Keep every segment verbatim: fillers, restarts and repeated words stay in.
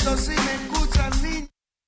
Eso sí me escuchan, niña.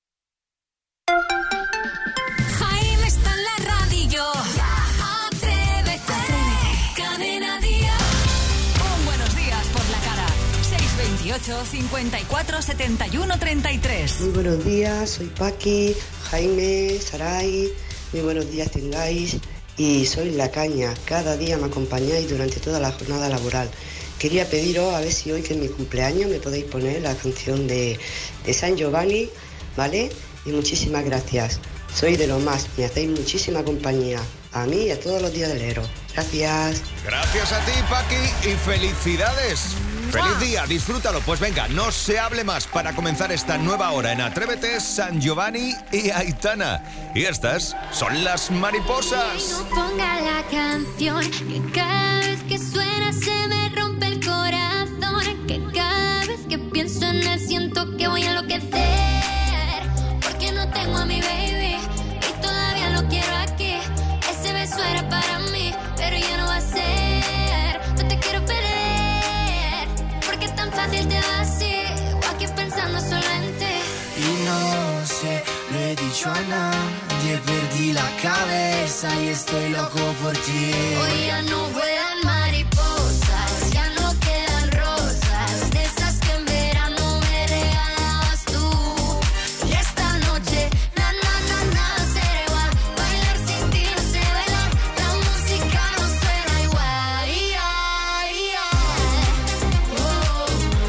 Jaime está en la radio. Atrévete, atrévete. Cadena Día. Un buenos días por la cara. seis veintiocho, cincuenta y cuatro, setenta y uno, treinta y tres. Muy buenos días, soy Paqui, Jaime, Saray. Muy buenos días tengáis. Y soy La Caña. Cada día me acompañáis durante toda la jornada laboral. Quería pediros a ver si hoy, que es mi cumpleaños, me podéis poner la canción de, de San Giovanni, ¿vale? Y muchísimas gracias. Soy de lo más, me hacéis muchísima compañía. A mí y a todos los días del Ero. Gracias. Gracias a ti, Paqui, y felicidades. ¡Feliz día! Disfrútalo. Pues venga, no se hable más para comenzar esta nueva hora en Atrévete, San Giovanni y Aitana. Y estas son las mariposas. No ponga la canción, que cada vez que suena se me rompe el corazón. Que cada vez que pienso en él siento que voy a enloquecer. Porque no tengo a mi baby y todavía lo quiero aquí. Ese beso era para mí, pero ya no va a ser. No te quiero perder, porque tan fácil te va así. O aquí pensando solo en ti. Y no sé, lo he dicho a nadie, perdí la cabeza y estoy loco por ti. Hoy ya no vuelan mariposas, ya no quedan rosas, de esas que en verano me regalabas tú. Y esta noche, na na na nada será igual, bailar sin ti no sé bailar, la música no suena igual. Yeah, yeah. Oh,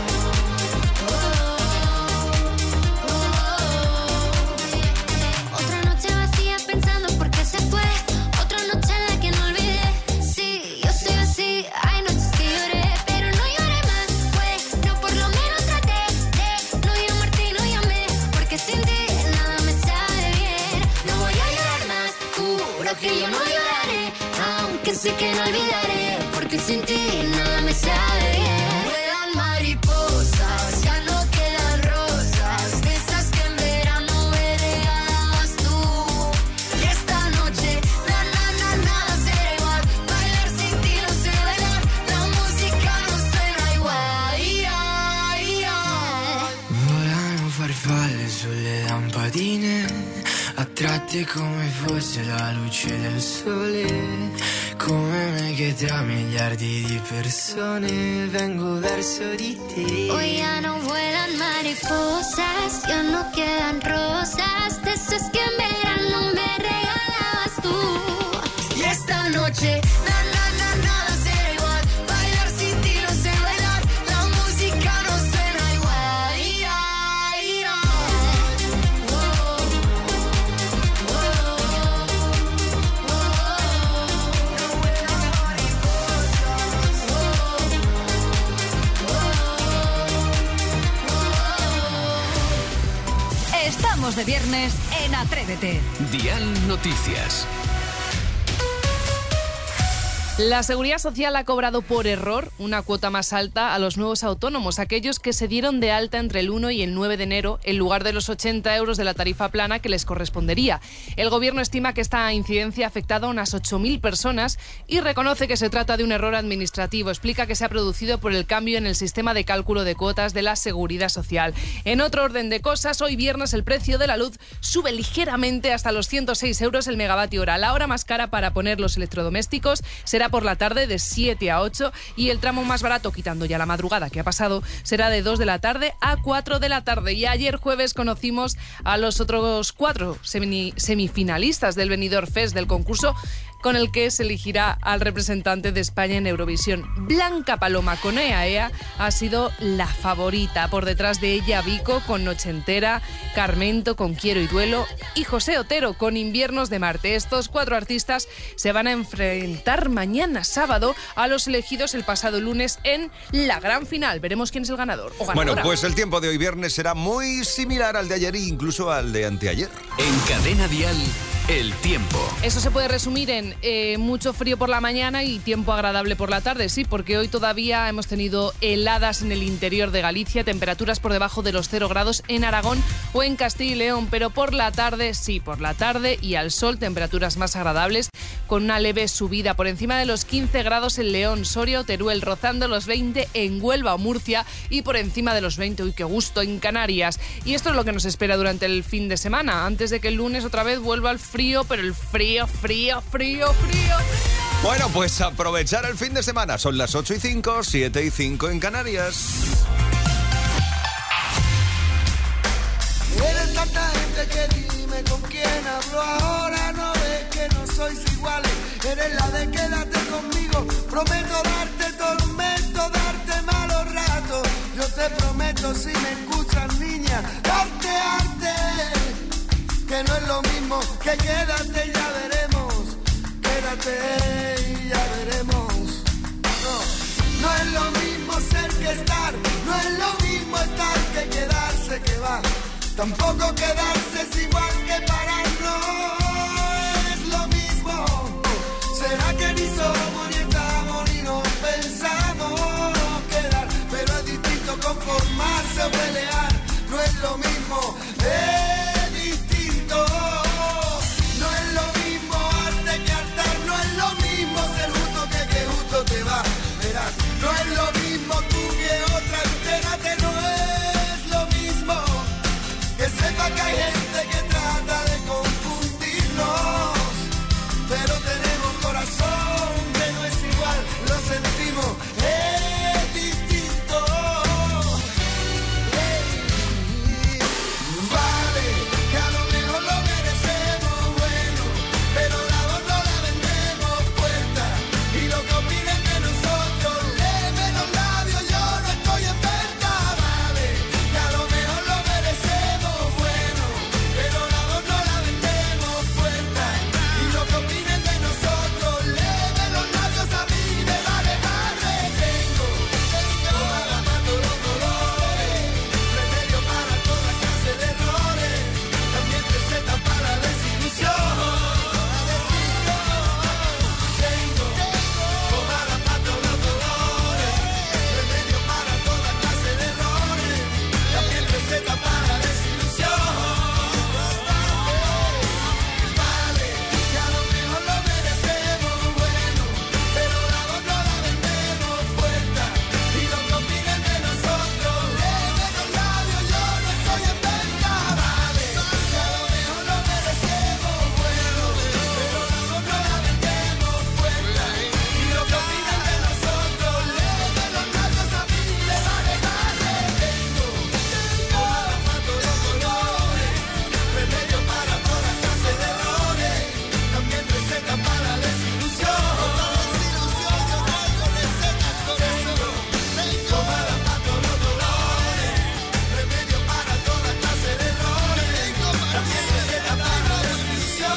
oh, oh. Otra noche vacía pensando por qué se fue, otra noche en la que no olvidé. Sí, yo soy así, hay noches que lloré, pero no lloré más. Fue, no, por lo menos traté de no llamarte y no llamé, porque sin ti nada me sabe bien. No voy a llorar más, juro que yo no lloraré, aunque sé que no olvidaré, porque sin ti nada me sabe bien. Vuelan mariposas, ya no quedan rosas, de esas que en verano me regalabas tú. Y esta noche, na na na nada será igual, bailar sin ti no sé bailar, la música no suena igual. Yeah, yeah. Volano farfalle sulle lampadine, attratte come fosse la luce del sole. Come me che tra miliardi di persone vengo verso di te. Hoy ya no vuelan mariposas, ya no quedan rosas, de esas que en verano me regalabas tú. Y esta noche, na na na nada será igual, bailar sin ti no sé bailar, la música no suena igual. Yeah, yeah. Oh, oh, oh, oh. No vuelan mariposas. Oh, oh, oh. Estamos de viernes en Atrévete. Dial Noticias. La Seguridad Social ha cobrado por error una cuota más alta a los nuevos autónomos, aquellos que se dieron de alta entre el uno y el nueve de enero, en lugar de los ochenta euros de la tarifa plana que les correspondería. El Gobierno estima que esta incidencia ha afectado a unas ocho mil personas y reconoce que se trata de un error administrativo. Explica que se ha producido por el cambio en el sistema de cálculo de cuotas de la Seguridad Social. En otro orden de cosas, hoy viernes el precio de la luz sube ligeramente hasta los ciento seis euros el megavatio hora. La hora más cara para poner los electrodomésticos será por la tarde de siete a ocho y el tramo más barato, quitando ya la madrugada que ha pasado, será de dos de la tarde a cuatro de la tarde. Y ayer jueves conocimos a los otros cuatro semi- semifinalistas del Benidorm Fest, del concurso con el que se elegirá al representante de España en Eurovisión. Blanca Paloma con Ea Ea ha sido la favorita. Por detrás de ella Vico con Noche Entera, Carmento con Quiero y Duelo y José Otero con Inviernos de Marte. Estos cuatro artistas se van a enfrentar mañana sábado a los elegidos el pasado lunes en la gran final. Veremos quién es el ganador o ganadora. Bueno, pues el tiempo de hoy viernes será muy similar al de ayer e incluso al de anteayer. En Cadena Dial, El tiempo. Eso se puede resumir en eh, mucho frío por la mañana y tiempo agradable por la tarde, sí, porque hoy todavía hemos tenido heladas en el interior de Galicia, temperaturas por debajo de los cero grados en Aragón o en Castilla y León, pero por la tarde, sí, por la tarde y al sol, temperaturas más agradables, con una leve subida por encima de los quince grados en León, Soria o Teruel, rozando los veinte en Huelva o Murcia y por encima de los veinte, uy, qué gusto, en Canarias. Y esto es lo que nos espera durante el fin de semana, antes de que el lunes otra vez vuelva el frío, pero el frío, frío, frío, frío. Bueno, pues aprovechar el fin de semana. Son las ocho y cinco, siete y cinco en Canarias. Eres tanta gente que dime con quién hablo ahora. No ves que no sois iguales. Eres la de quédate conmigo. Prometo darte tormento, darte malos ratos. Yo te prometo, si me escuchas, niña, darte arte. Que no es lo mismo que quédate y ya veremos. Quédate y ya veremos. No, no es lo mismo ser que estar. No es lo mismo estar que quedarse, que va. Tampoco quedarse es igual que parar. No es lo mismo. Será que ni somos ni estamos ni nos pensamos quedar. Pero es distinto conformarse o pelear. No es lo mismo. Es distinto. No es lo mismo arte que hartar. No es lo mismo ser justo que que justo te va. Verás, no es lo mismo tú que otra. Entérate, no es lo mismo. Que sepa que hay gente que trata de confundirnos. Pero tenemos corazón que no es igual. Lo sentimos, es distinto. Vale, que a lo mejor lo merecemos, bueno, pero la voz no la vendemos puesta. Y lo que opinen de nosotros, léeme los labios, yo no estoy en venta. Vale, que a lo mejor lo merecemos, bueno, pero la voz no la vendemos puesta. Y lo que opinen de nosotros, léeme los labios, a mí me vale madre. Tengo, tengo para todos los dolores, remedio para toda clase de errores, también receta para la desilusión. Tengo, pomada para todos los dolores, remedio para toda clase de errores, también receta para la desilusión. Vale, que a lo mejor lo merecemos, bueno, pero la voz no la vendemos puesta. Y lo que opinen de nosotros, léeme los labios, yo no estoy en venta. Vale, que a lo mejor lo merecemos, bueno, pero la voz no la vendemos puesta. Y lo que opinen de nosotros, léeme los labios, a mí me vale madre. Tengo, pomada para todos los dolores, remedio para toda clase de errores, también receta para la desilusión. Desilusión, yo traigo recetas con eso. Pomada para todos los dolores, remedio para toda clase de errores, también receta para la desilusión.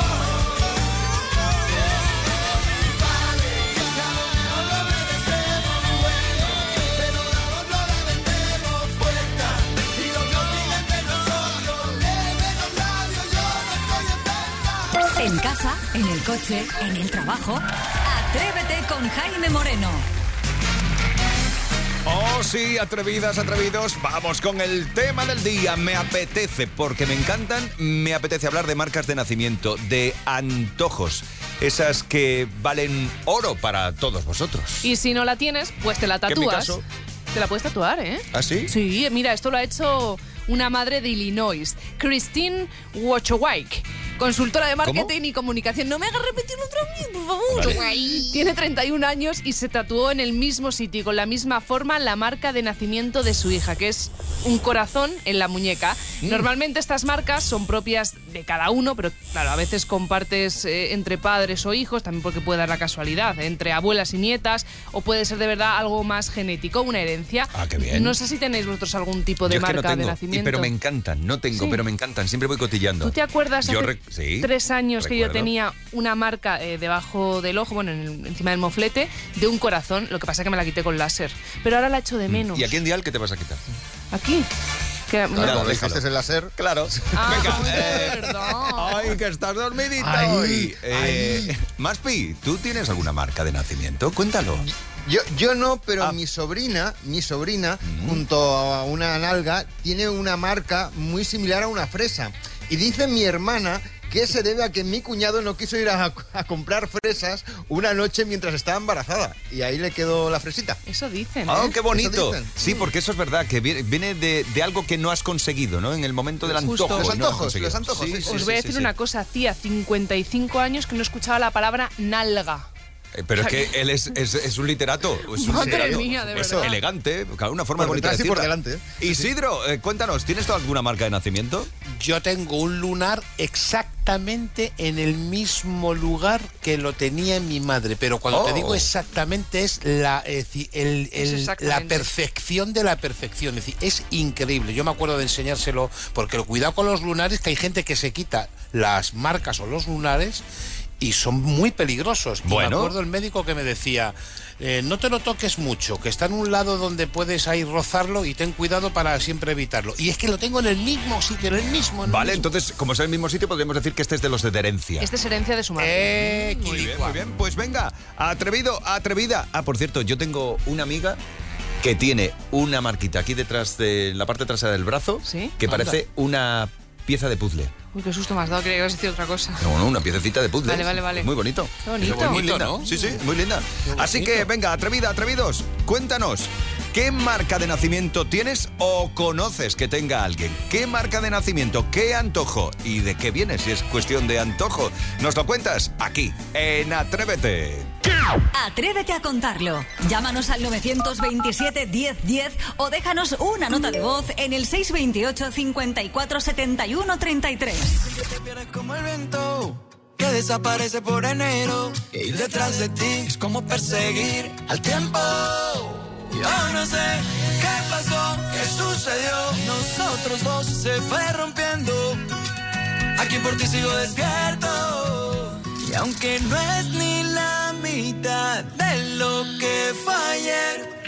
Vale, que a lo mejor lo merecemos, bueno, pero la voz no la vendemos puesta. Y lo que opinen de nosotros, léeme los labios, yo no estoy en venta. En casa, en el coche, en el trabajo. Atrévete con Jaime Moreno. Oh, sí, atrevidas, atrevidos. Vamos con el tema del día. Me apetece, porque me encantan, me apetece hablar de marcas de nacimiento, de antojos. Esas que valen oro para todos vosotros. Y si no la tienes, pues te la Que en mi tatúas. caso- Te la puedes tatuar, ¿eh? ¿Ah, sí? Sí, mira, esto lo ha hecho una madre de Illinois, Christine Wojcicki, consultora de marketing y comunicación. No me hagas repetirlo otra vez, por favor. Vale. Tiene treinta y un años y se tatuó en el mismo sitio y con la misma forma la marca de nacimiento de su hija, que es un corazón en la muñeca. Mm. Normalmente estas marcas son propias de cada uno, pero claro, a veces compartes eh, entre padres o hijos, también porque puede dar la casualidad, entre abuelas y nietas, o puede ser de verdad algo más genético, una herencia. Ah, qué bien. No sé si tenéis vosotros algún tipo de Yo es que marca no tengo, de y- nacimiento. pero me encantan. No tengo, Sí. pero me encantan. Siempre voy cotillando. ¿Tú te acuerdas Yo hace rec- sí, tres años que yo recuerdo. tenía una marca eh, debajo del ojo, bueno, en el- encima del moflete, de un corazón? Lo que pasa es que me la quité con láser. Pero ahora la echo de menos. ¿Y aquí en Dial qué te vas a quitar? Aquí. Que, Claro, Claro, déjalo. este es el láser. Claro. Ah, Venga. de eh, verdad. Ay, que estás dormidito Ay, hoy. Eh, Maspi, ¿tú tienes alguna marca de nacimiento? Cuéntalo. Yo, yo no, pero Ah. mi sobrina, mi sobrina, Mm. junto a una nalga, tiene una marca muy similar a una fresa. Y dice mi hermana que se debe a que mi cuñado no quiso ir a, a comprar fresas una noche mientras estaba embarazada. Y ahí le quedó la fresita. Eso dicen, ¿eh? ¡Oh, qué bonito! Eso dicen. Sí, porque eso es verdad, que viene, viene de, de algo que no has conseguido, ¿no? En el momento del Justo. antojo. Los no has antojos, conseguido. los antojos, sí, sí, Os voy a decir una cosa, hacía cincuenta y cinco años que no escuchaba la palabra nalga. Eh, Pero es que él es, es, es un literato. Es un Madre literato. mía, de Es verdad. elegante, claro, una forma Por bonita de detrás y por decirla. delante, ¿eh? Isidro, eh, cuéntanos, ¿tienes tú alguna marca de nacimiento? Yo tengo un lunar exactamente en el mismo lugar que lo tenía mi madre, pero cuando Oh. te digo exactamente es la, es decir, el- Es el- exactamente. la perfección de la perfección. Es decir, es increíble. Yo me acuerdo de enseñárselo, porque cuidado con los lunares, que hay gente que se quita las marcas o los lunares y son muy peligrosos. Y Bueno. me acuerdo el médico que me decía, eh, no te lo toques mucho, que está en un lado donde puedes ahí rozarlo y ten cuidado para siempre evitarlo. Y es que lo tengo en el mismo sitio, en el mismo. en el Vale, mismo. entonces, como es el mismo sitio, podríamos decir que este es de los de herencia. Este es herencia de su madre. Eh, Muy bien, Quilicua. muy bien. Pues venga, atrevido, atrevida. Ah, por cierto, yo tengo una amiga que tiene una marquita aquí detrás de la parte trasera del brazo, ¿Sí? que Anda. parece una pieza de puzzle. Uy, qué susto me has dado, creía que ibas a decir otra cosa. No, no, una piececita de puzzle. Vale, vale, vale. Muy bonito. Qué bonito. Muy Bonito, linda. ¿no? Sí, sí, muy linda. Así que venga, atrevida, atrevidos, cuéntanos. ¿Qué marca de nacimiento tienes o conoces que tenga alguien? ¿Qué marca de nacimiento? ¿Qué antojo? ¿Y de qué viene si es cuestión de antojo? Nos lo cuentas aquí, en Atrévete. Atrévete a contarlo. Llámanos al nueve veintisiete, diez diez o déjanos una nota de voz en el seis veintiocho, cincuenta y cuatro, setenta y uno, treinta y tres. Te pierdes como el viento que desaparece por enero. Que ir detrás de ti es como perseguir al tiempo. Yo no sé qué pasó, qué sucedió. Nosotros dos se fue rompiendo. Aquí por ti sigo despierto. Y aunque no es ni la mitad de lo que fue ayer,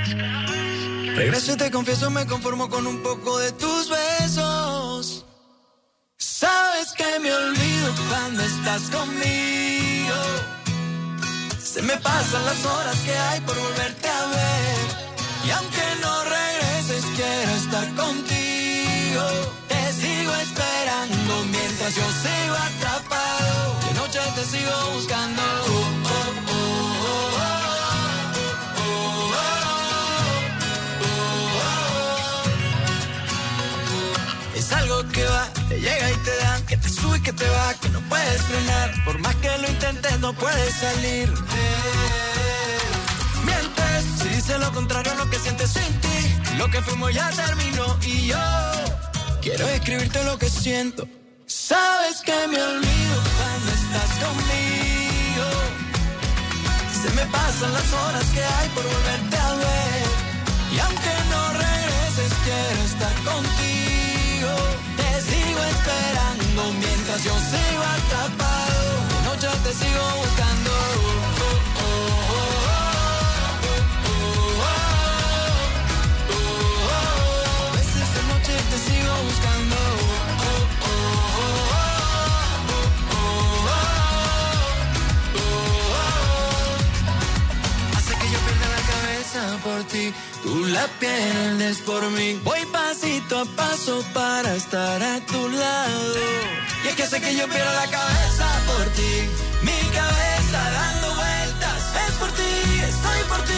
regreso y te confieso, me conformo con un poco de tus besos. Sabes que me olvido cuando estás conmigo. Se me pasan las horas que hay por volverte a ver. Y aunque no regreses, quiero estar contigo. Te sigo esperando mientras yo sigo atrapado. De noche te sigo buscando. Oh, oh, oh, oh, oh, oh, oh, oh. Es algo que va, te llega y te da, que te sube y que te va, que no puedes frenar. Por más que lo intentes, no puedes salir. Eh, mientes, si dices lo contrario a lo que sientes sin ti. Lo que fuimos ya terminó y yo quiero escribirte lo que siento. Sabes que me olvido cuando estás conmigo. Se me pasan las horas que hay por volverte a ver. Y aunque no regreses, quiero estar contigo. Te sigo esperando mientras yo sigo atrapado. De noche te sigo buscando. Oh, oh, oh, oh. Te sigo buscando. Oh, oh, oh, oh, oh, oh, oh. Hace que yo pierda la cabeza por ti, tú la pierdes por mí. Voy pasito a paso para estar a tu lado. Y es que hace que yo pierda la cabeza por ti, mi cabeza dando vueltas. Es por ti, estoy por ti.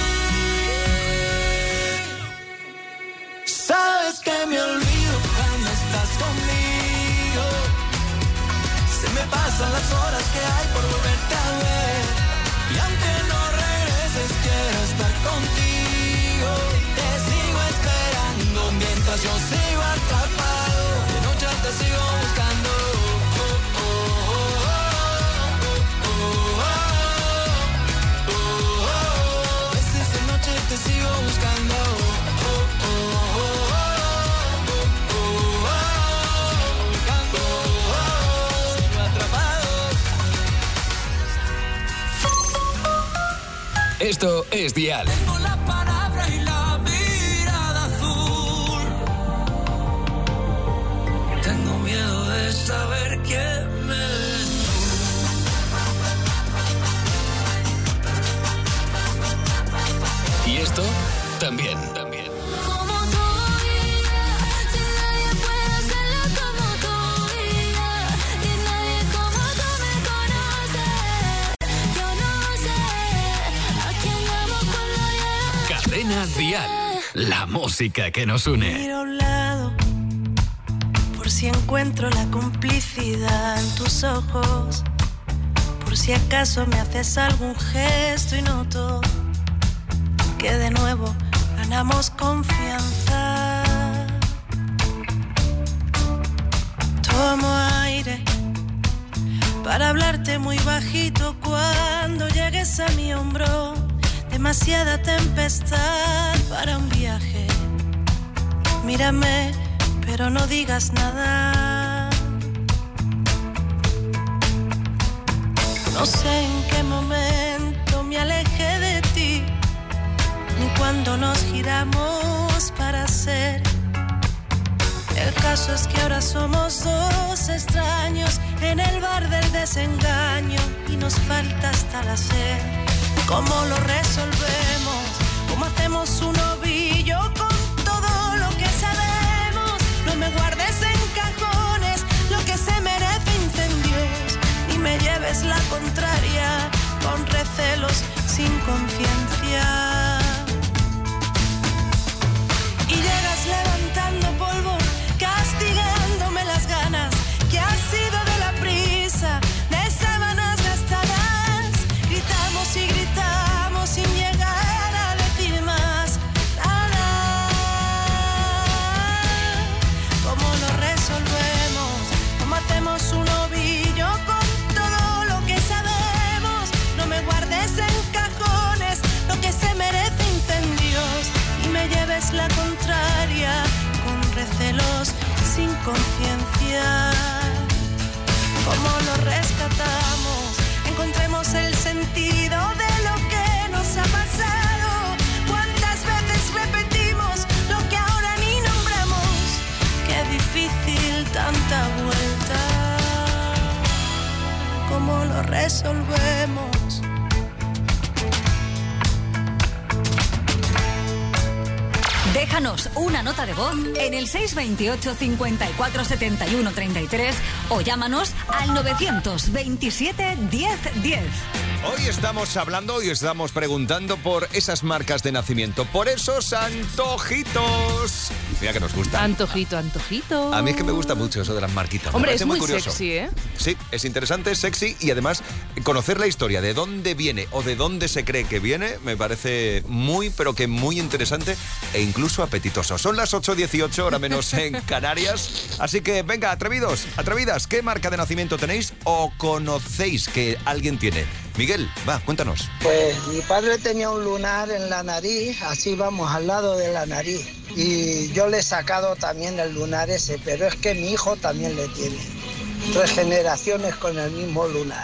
Sabes que me olvido cuando estás conmigo. Se me pasan las horas que hay por volverte a ver. Y aunque no regreses, quiero estar contigo. Te sigo esperando mientras yo sigo atrapado. De noche te sigo buscando. Oh, oh, oh, oh, oh, oh, oh, oh. A veces de noche te sigo buscando. Esto es Dial. Tengo la palabra y la mirada azul. saber quién eres Y esto también, también. Como tú y yo, si nadie puede hacerlo como tú y yo, y nadie como tú me conoce. Yo no sé a quién amo cuando llega. Cadena Dial. La música que nos une. Miro a un lado por si encuentro la complicidad en tus ojos, por si acaso me haces algún gesto y noto que de nuevo ganamos confianza. Tomo aire para hablarte muy bajito cuando llegues a mi hombro. Demasiada tempestad para un viaje. Mírame, pero no digas nada. No sé en qué momento me alejé de ti, ni cuando nos giramos para ser. El caso es que ahora somos dos extraños en el bar del desengaño y nos falta hasta la sed. ¿Cómo lo resolvemos? ¿Cómo hacemos un ovillo con todo lo que sabemos? No me guardes en cajones lo que se merece incendios, ni me lleves la contraria con recelos sin conciencia. Y llegas levantando polvo, castigándome las ganas que ha sido de la prisa, de sábanas gastadas. Gritamos y gritamos sin llegar a decir más nada. ¿Cómo lo resolvemos? ¿Cómo hacemos un ovillo con todo lo que sabemos? No me guardes en cajones lo que se merece incendios, y me lleves la contraria con recelos sin conciencia. ¿Cómo lo rescatamos? Encontremos el sentido de lo que nos ha pasado. ¿Cuántas veces repetimos lo que ahora ni nombramos? Qué difícil tanta vuelta. ¿Cómo lo resolvemos? Déjanos una nota de voz en el seis veintiocho, cincuenta y cuatro, setenta y uno, treinta y tres o llámanos al novecientos veintisiete, diez, diez. Hoy estamos hablando, hoy estamos preguntando por esas marcas de nacimiento, por esos antojitos. Mira que nos gusta. Antojito, antojito. A mí es que me gusta mucho eso de las marquitas. Hombre, me es muy, muy curioso. sexy, ¿eh? Sí, es interesante, es sexy y además conocer la historia de dónde viene o de dónde se cree que viene me parece muy, pero que muy interesante e incluso apetitoso. Son las ocho dieciocho, hora menos en Canarias. Así que venga, atrevidos, atrevidas, ¿qué marca de nacimiento tenéis o conocéis que alguien tiene? Miguel, va, cuéntanos. Pues mi padre tenía un lunar en la nariz, así vamos, al lado de la nariz. Y yo le he sacado también el lunar ese, pero es que mi hijo también le tiene. Tres generaciones con el mismo lunar.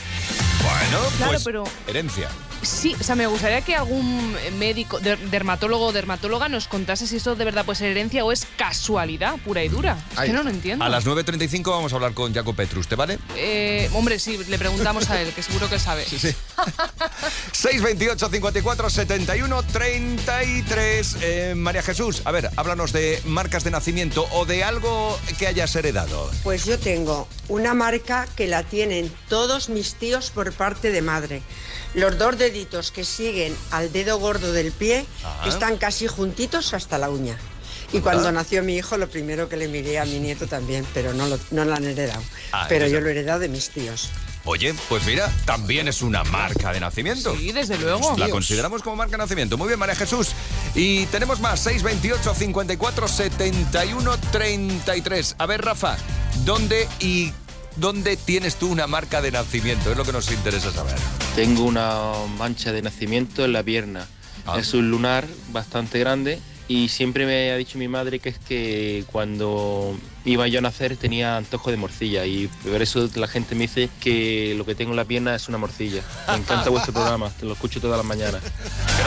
Bueno, Claro, pues pero- herencia. Sí, o sea, me gustaría que algún médico, der- dermatólogo o dermatóloga nos contase si eso de verdad puede ser herencia o es casualidad pura y dura. Es Ahí. que no lo entiendo. A las nueve treinta y cinco vamos a hablar con Jaco Petrus, ¿te vale? Eh, hombre, sí, le preguntamos a él, que seguro que sabe. Sí, sí. seis veintiocho, cincuenta y cuatro, setenta y uno, treinta y tres. Eh, María Jesús, a ver, háblanos de marcas de nacimiento o de algo que hayas heredado. Pues yo tengo una marca que la tienen todos mis tíos por parte de madre. Los dos deditos que siguen al dedo gordo del pie Ajá. están casi juntitos hasta la uña. Y cuando nació mi hijo, lo primero que le miré a mi nieto también, pero no lo, no lo han heredado. Ah, pero eso. yo lo he heredado de mis tíos. Oye, pues mira, también es una marca de nacimiento. Sí, desde luego. La consideramos como marca de nacimiento. Muy bien, María Jesús. Y tenemos más, seis veintiocho, cincuenta y cuatro, setenta y uno, treinta y tres. A ver, Rafa, ¿dónde y dónde tienes tú una marca de nacimiento? Es lo que nos interesa saber. Tengo una mancha de nacimiento en la pierna. Ah. Es un lunar bastante grande y siempre me ha dicho mi madre que es que cuando iba yo a nacer tenía antojo de morcilla y por eso la gente me dice que lo que tengo en la pierna es una morcilla. Me encanta vuestro programa, te lo escucho todas las mañanas. Gracias, Rafa.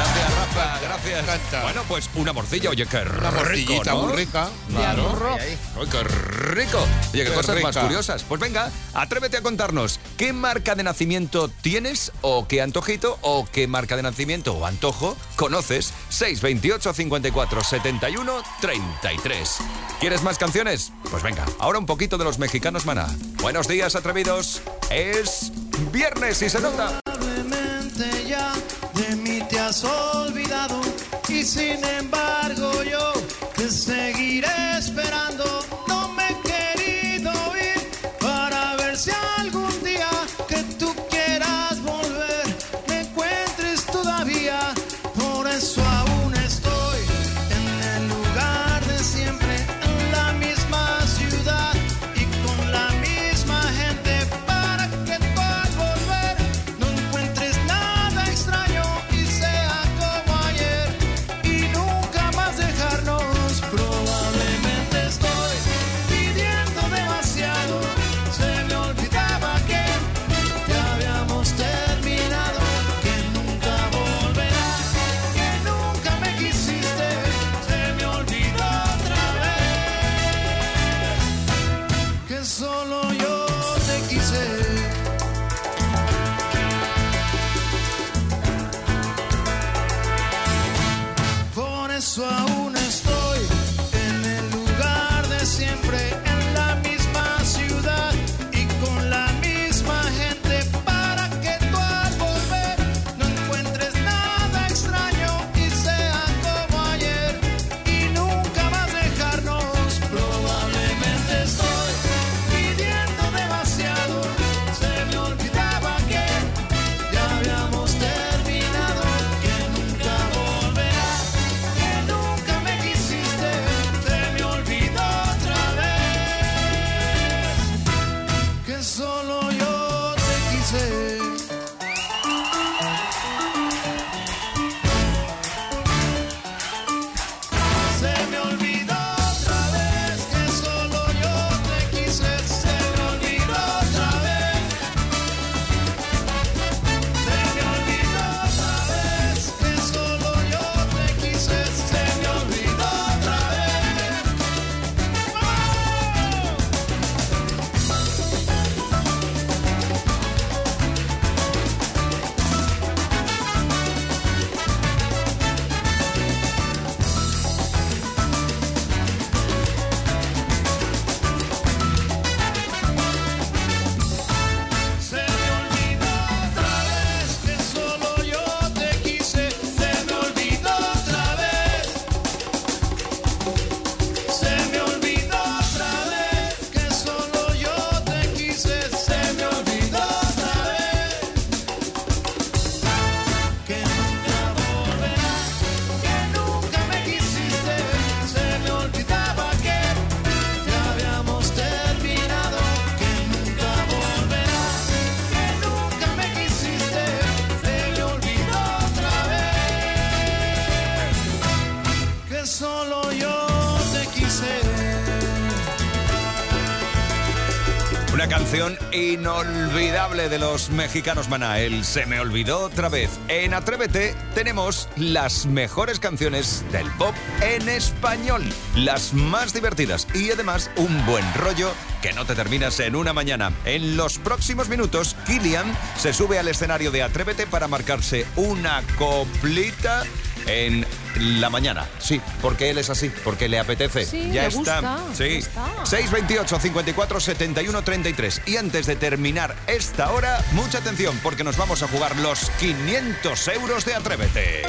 jefa, gracias. Bueno, pues una morcilla, oye, qué rico, Una morcillita ¿no? muy rica. Claro. Ay, qué rico. Oye, qué Qué cosas más rica. curiosas. Pues venga, atrévete a contarnos qué marca de nacimiento tienes o qué antojito o qué marca de nacimiento o antojo conoces. seis veintiocho, cincuenta y cuatro, setenta y uno, treinta y tres. ¿Quieres más canciones? Pues venga, ahora un poquito de los mexicanos Maná. Buenos días, atrevidos. Es viernes y se nota. Probablemente ya de mí te has olvidado y sin embargo yo te seguiré esperando. No me he querido ir para ver si algún día que tú quieras volver me encuentres todavía. Por eso aún estoy en el lugar de siempre, en la misma ciudad y con la misma gente, para que tú al volver no encuentres nada extraño y sea como ayer y nunca más dejarnos. Probablemente estoy pidiendo demasiado, se me olvidaba que ya habíamos terminado, que nunca volverá, que nunca me quisiste, se me olvidó otra vez, que solo yo te quise. Por eso aún estoy en el lugar de siempre, en la misma ciudad y con la misma gente, para que tú al volver no encuentres nada extraño y sea como ayer y nunca más dejarnos. Probablemente estoy pidiendo demasiado, se me olvidaba que ya habíamos terminado, que nunca volverá, que nunca me quisiste, se me olvidó otra vez, que solo yo te quise. Se me olvidó otra vez, que solo yo te quise, se me olvidó otra vez. Se me olvidó otra vez, que solo yo te quise, se me olvidó otra vez. Se me olvidó otra vez, que solo yo te quise, se me olvidó otra vez. Se me olvidó otra vez, que solo yo te quise, se me olvidó otra vez, que nunca volverá, que nunca me quisiste, se me olvidaba que ya habíamos terminado, que nunca volverá, que nunca me quisiste, se me olvidó otra vez, que solo yo te quise. Una canción inolvidable de los mexicanos Maná, el Se me olvidó otra vez. En Atrévete tenemos las mejores canciones del pop en español, las más divertidas y además un buen rollo que no te terminas en una mañana. En los próximos minutos, Kilian se sube al escenario de Atrévete para marcarse una coplita en la mañana. Sí, porque él es así, porque le apetece. Sí, ya le está. gusta, sí. ya está. seis veintiocho, cincuenta y cuatro, setenta y uno, treinta y tres. Y antes de terminar esta hora, mucha atención porque nos vamos a jugar los quinientos euros de Atrévete.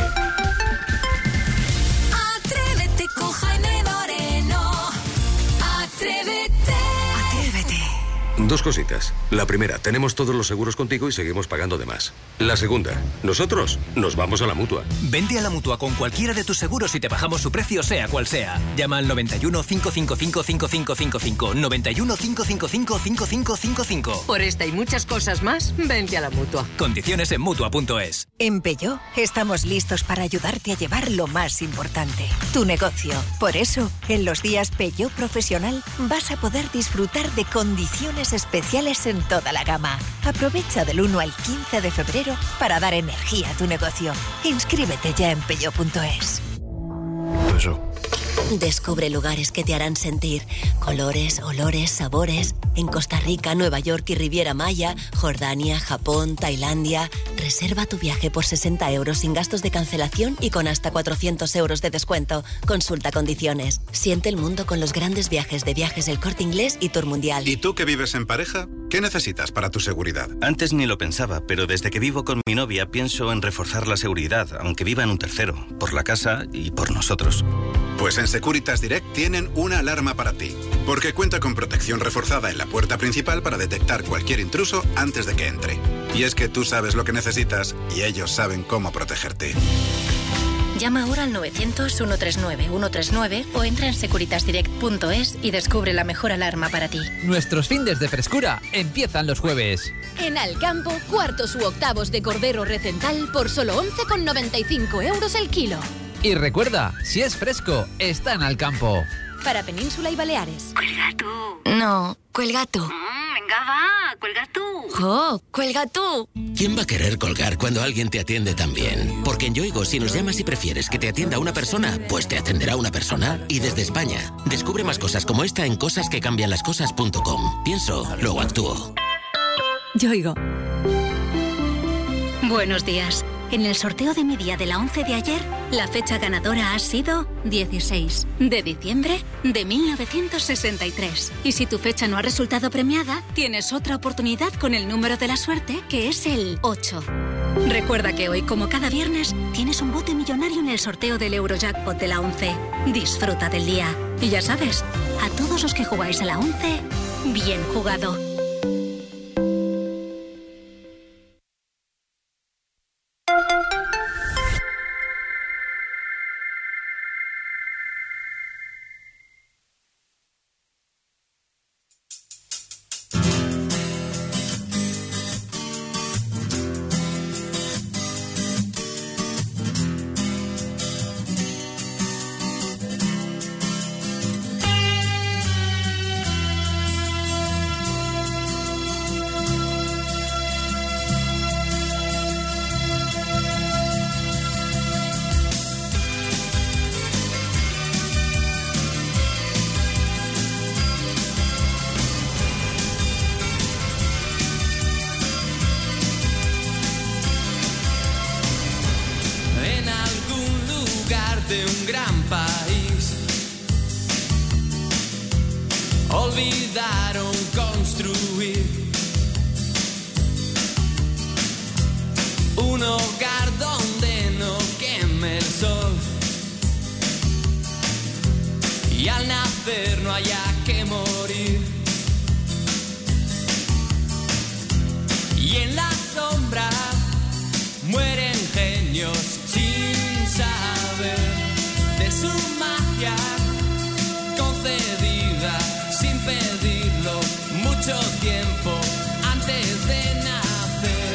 Atrévete con Jaime Moreno. Atrévete. Atrévete. Dos cositas. La primera, tenemos todos los seguros contigo y seguimos pagando de más. La segunda, nosotros nos vamos a la Mutua. Vente a la Mutua con cualquiera de tus seguros y te bajamos su precio sea cual sea. Llama al noventa y uno, cinco cinco cinco, cinco cinco cinco cinco, noventa y uno, cinco cinco cinco, cinco cinco cinco cinco. Por esta y muchas cosas más, vente a la Mutua. Condiciones en Mutua punto es. En Peugeot estamos listos para ayudarte a llevar lo más importante, tu negocio. Por eso, en los días Peugeot Profesional vas a poder disfrutar de condiciones especiales en toda la gama. Aprovecha del uno al quince de febrero para dar energía a tu negocio. Inscríbete ya en peugeot punto es. Eso. Descubre lugares que te harán sentir colores, olores, sabores. En Costa Rica, Nueva York y Riviera Maya, Jordania, Japón, Tailandia. Reserva tu viaje por sesenta euros sin gastos de cancelación y con hasta cuatrocientos euros de descuento. Consulta condiciones. Siente el mundo con los grandes viajes de Viajes El Corte Inglés y Tour Mundial. ¿Y tú que vives en pareja? ¿Qué necesitas para tu seguridad? Antes ni lo pensaba, pero desde que vivo con mi novia pienso en reforzar la seguridad, aunque viva en un tercero, por la casa y por nosotros. Pues en Securitas Direct tienen una alarma para ti, porque cuenta con protección reforzada en la puerta principal para detectar cualquier intruso antes de que entre. Y es que tú sabes lo que necesitas y ellos saben cómo protegerte. Llama ahora al novecientos, ciento treinta y nueve, ciento treinta y nueve o entra en securitas direct punto es y descubre la mejor alarma para ti. Nuestros findes de frescura empiezan los jueves. En Alcampo, cuartos u octavos de cordero recental por solo once con noventa y cinco euros el kilo. Y recuerda, si es fresco, está en Alcampo. Para Península y Baleares. Cuelga tú. No, cuelga tú. Mm, venga, va, cuelga tú. Jo, cuelga tú. ¿Quién va a querer colgar cuando alguien te atiende tan bien? Porque en Yoigo, si nos llamas y prefieres que te atienda una persona, pues te atenderá una persona. Y desde España, descubre más cosas como esta en cosas que cambian las cosas punto com. Pienso, luego actúo. Yoigo. Buenos días. En el sorteo de mi día de la once de ayer, la fecha ganadora ha sido dieciséis de diciembre de mil novecientos sesenta y tres. Y si tu fecha no ha resultado premiada, tienes otra oportunidad con el número de la suerte, que es el ocho. Recuerda que hoy, como cada viernes, tienes un bote millonario en el sorteo del Eurojackpot de la once. Disfruta del día. Y ya sabes, a todos los que jugáis a la once, bien jugado. Olvidaron construir un hogar donde no queme el sol y al nacer no haya que morir. Y en la sombra mueren genios sin saber de su magia concedida sin pedirlo mucho tiempo antes de nacer.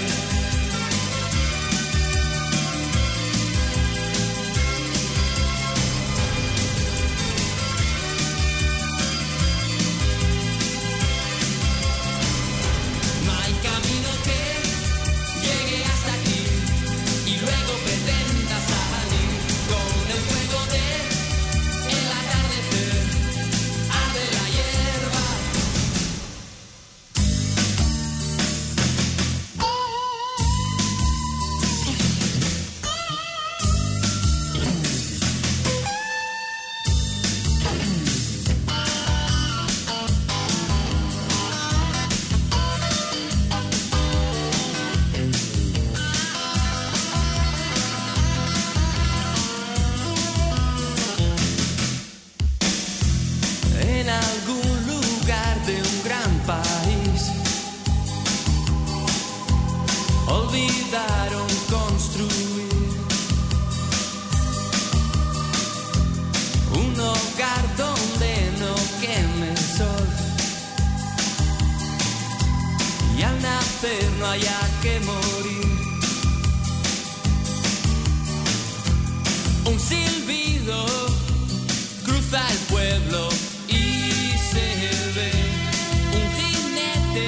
No hay camino que llegue hasta aquí y luego pretenda salir con el fuego de el atardecer. Arde la hierba. En algún lugar de un gran país olvidaron construir un hogar donde no queme el sol y al nacer no haya que morir. Un silbido cruza el pueblo y se ve un jinete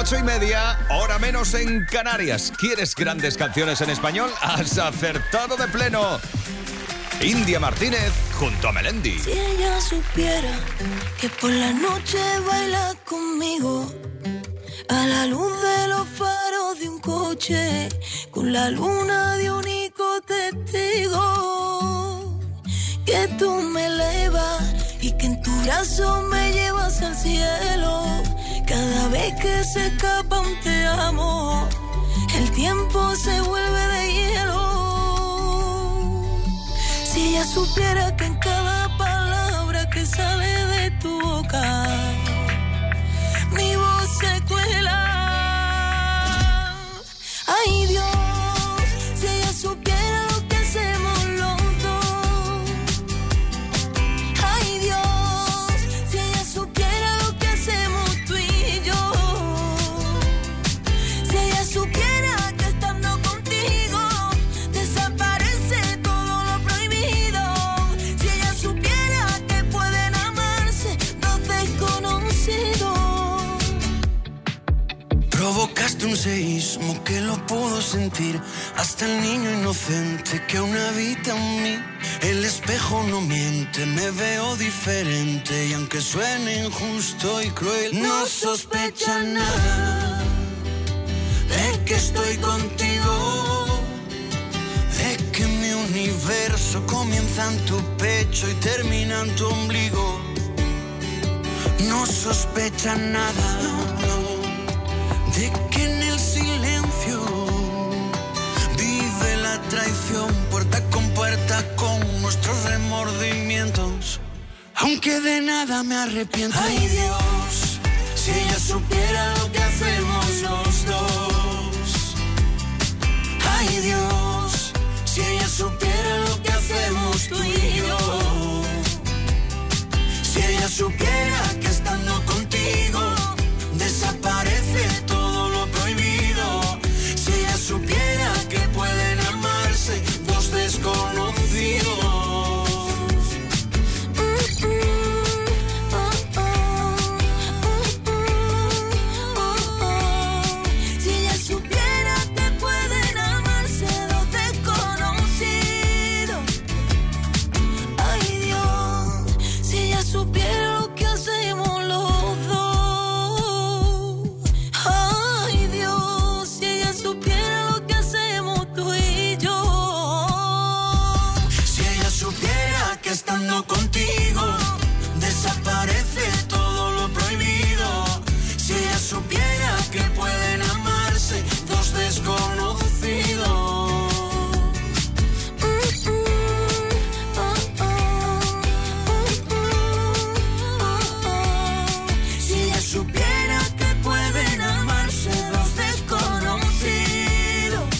ocho y media, hora menos en Canarias. ¿Quieres grandes canciones en español? Has acertado de pleno. India Martínez junto a Melendi. Si ella supiera que por la noche baila conmigo a la luz de los faros de un coche, con la luna de único testigo, que tú me elevas y que en tu brazo me llevas al cielo. Cada vez que se escapa un te amo, el tiempo se vuelve de hielo. Si ella supiera que en cada palabra que sale de tu boca, mi voz se cuela. Ay Dios, si ella supiera lo que hacemos los dos. Ay Dios, si ella supiera lo que hacemos tú y yo. Si ella supiera que estando contigo desaparece todo lo prohibido. Si ella supiera que pueden amarse dos desconocidos. Provocaste un seísmo que lo puedo sentir, hasta el niño inocente que aún habita en mí. El espejo no miente, me veo diferente, y aunque suene injusto y cruel, no sospecha nada de que estoy contigo, de que mi universo comienza en tu pecho y termina en tu ombligo. No sospecha nada, no, no, de que en el silencio vive la traición, puerta con puerta con nuestros remordimientos, aunque de nada me arrepiento. Ay Dios, si ella supiera lo que hacemos los dos. Ay Dios, si ella supiera lo que hacemos tú y yo. Si ella supiera que estando contigo desaparece todo lo prohibido. Si ella supiera que pueden amarse dos desconocidos. Si ella supiera que pueden amarse dos desconocidos. Ay Dios, si ella supiera lo que hacemos los dos. Ay Dios, si ella supiera lo que hacemos tú y yo. Si ella supiera que estando contigo desaparece todo lo prohibido. Si ella supiera que pueden amarse dos desconocidos. Si ella supiera que pueden amarse dos desconocidos.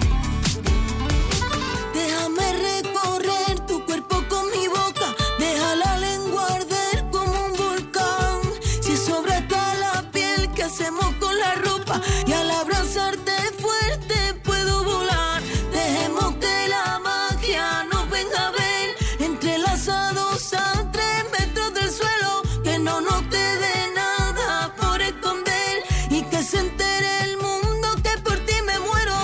Déjame recorrer tu cuerpo con mi boca, deja la lengua arder como un volcán. Si sobra hasta la piel, ¿qué hacemos con la ropa? Y al abrazarte fuerte puedo volar. Dejemos que la magia nos venga a ver, entrelazados a tres metros del suelo. Que no nos quede nada por esconder y que se entere el mundo que por ti me muero.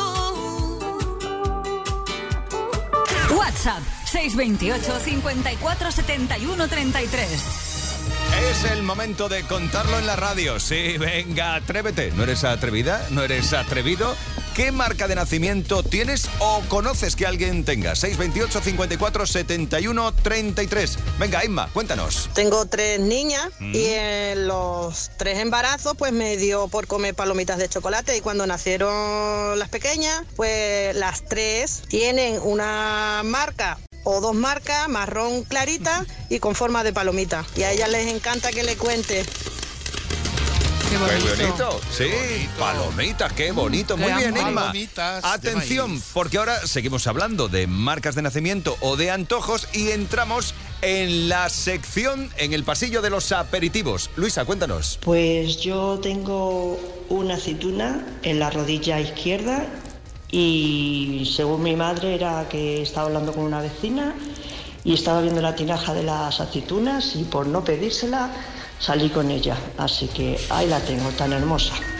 WhatsApp seis veintiocho, cincuenta y cuatro, setenta y uno, treinta y tres. Es el momento de contarlo en la radio. Sí, venga, atrévete. ¿No eres atrevida? ¿No eres atrevido? ¿Qué marca de nacimiento tienes o conoces que alguien tenga? seis veintiocho, cincuenta y cuatro, setenta y uno, treinta y tres. Venga, Inma, cuéntanos. Tengo tres niñas Mm. y en los tres embarazos pues me dio por comer palomitas de chocolate, y cuando nacieron las pequeñas pues las tres tienen una marca o dos marcas marrón clarita y con forma de palomita, y a ellas les encanta que le cuente. Qué bonito. Qué bonito. Sí, palomitas, qué bonito. Muy Qué bien, amor. Inma. Palomitas de Atención, maíz. porque ahora seguimos hablando de marcas de nacimiento o de antojos y entramos en la sección, en el pasillo de los aperitivos. Luisa, cuéntanos. Pues yo tengo una aceituna en la rodilla izquierda y según mi madre era que estaba hablando con una vecina y estaba viendo la tinaja de las aceitunas y por no pedírsela salí con ella, así que ahí la tengo, tan hermosa.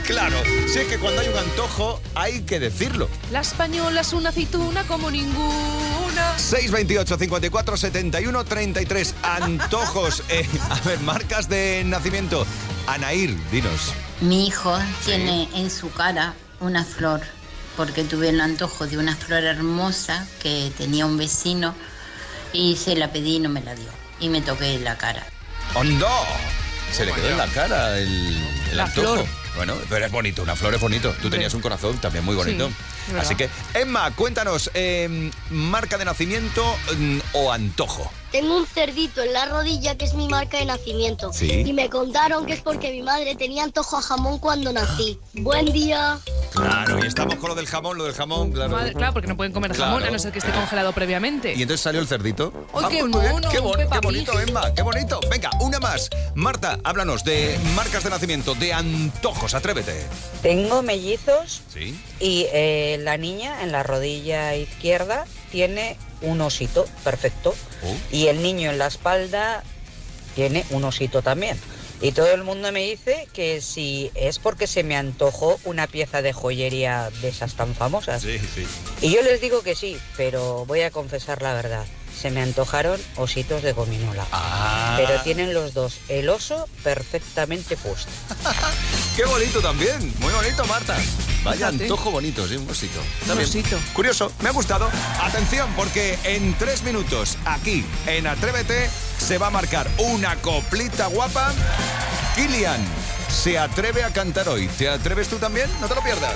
Claro, si es que cuando hay un antojo hay que decirlo. La española es una aceituna como ninguna. seis veintiocho, cincuenta y cuatro, setenta y uno, treinta y tres. Antojos. Eh, a ver, marcas de nacimiento. Anaír, dinos. Mi hijo tiene en su cara una flor, porque tuve el antojo de una flor hermosa que tenía un vecino y se la pedí y no me la dio. Y me toqué la cara. ¡Hondo! Se le quedó en la cara el, el La antojo. flor. Bueno, pero es bonito, una flor es bonito. Tú tenías un corazón también muy bonito. Sí, Así que, Emma, cuéntanos, eh, marca de nacimiento mm, o antojo. Tengo un cerdito en la rodilla que es mi marca de nacimiento. Sí. Y me contaron que es porque mi madre tenía antojo a jamón cuando nací. Buen día. Claro, y estamos con lo del jamón, lo del jamón, claro. Madre, claro, porque no pueden comer jamón Claro. a no ser que esté congelado previamente. Y entonces salió el cerdito. ¡Ay, qué pues muy bien. mono, Qué, un bon- Peppa qué bonito, Pig! Emma, qué bonito. Venga, una más. Marta, háblanos de marcas de nacimiento, de antojos, atrévete. Tengo mellizos Sí. y eh, la niña en la rodilla izquierda tiene un osito, perfecto. Oh. Y el niño en la espalda tiene un osito también. Y todo el mundo me dice que si es porque se me antojó una pieza de joyería de esas tan famosas. Sí, sí. Y yo les digo que sí, pero voy a confesar la verdad. Se me antojaron ositos de gominola. Ah. Pero tienen los dos el oso perfectamente puesto. Qué bonito también. Muy bonito, Marta. Vaya Fíjate. antojo bonito, sí, un osito. Está Un bien. osito. Curioso, me ha gustado. Atención, porque en tres minutos, aquí, en Atrévete, se va a marcar una coplita guapa. Kilian se atreve a cantar hoy. ¿Te atreves tú también? No te lo pierdas.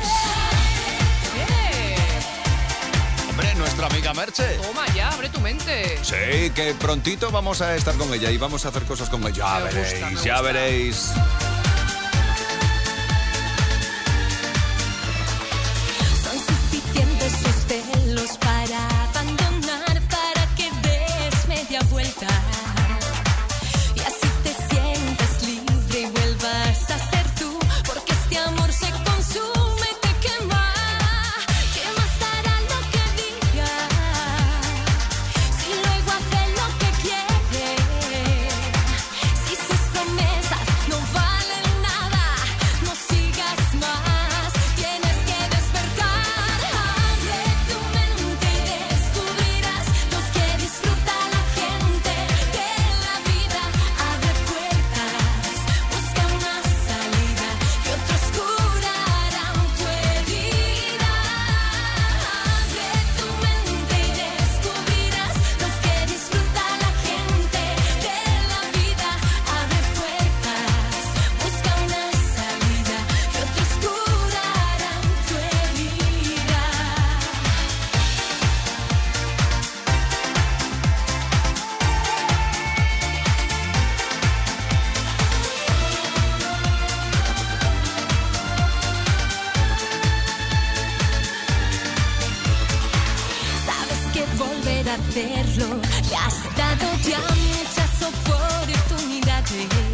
Hombre, nuestra amiga Merche. Toma ya, abre tu mente. Sí, que prontito vamos a estar con ella y vamos a hacer cosas con ella. Ya Me veréis, gusta, me ya gusta. veréis. Son suficientes sus celos para abandonar, para que des media vuelta. Y así te sientes libre y vuelvas a ser tú, porque este amor se consume y te quema. ¿Qué más dará lo que diga? Si luego hace lo que quiere, si sus promesas no valen nada, no sigas más, tienes que despertar. Abre tu mente y descubrirás lo que disfruta la gente de la vida. Abre puertas, busca una salida y otros curarán tu herida. Abre tu mente y descubrirás lo que disfruta la gente de la vida. Abre puertas, busca una salida y otros curarán tu herida. Sabes que volver a hacerlo le has dado ya muchas oportunidades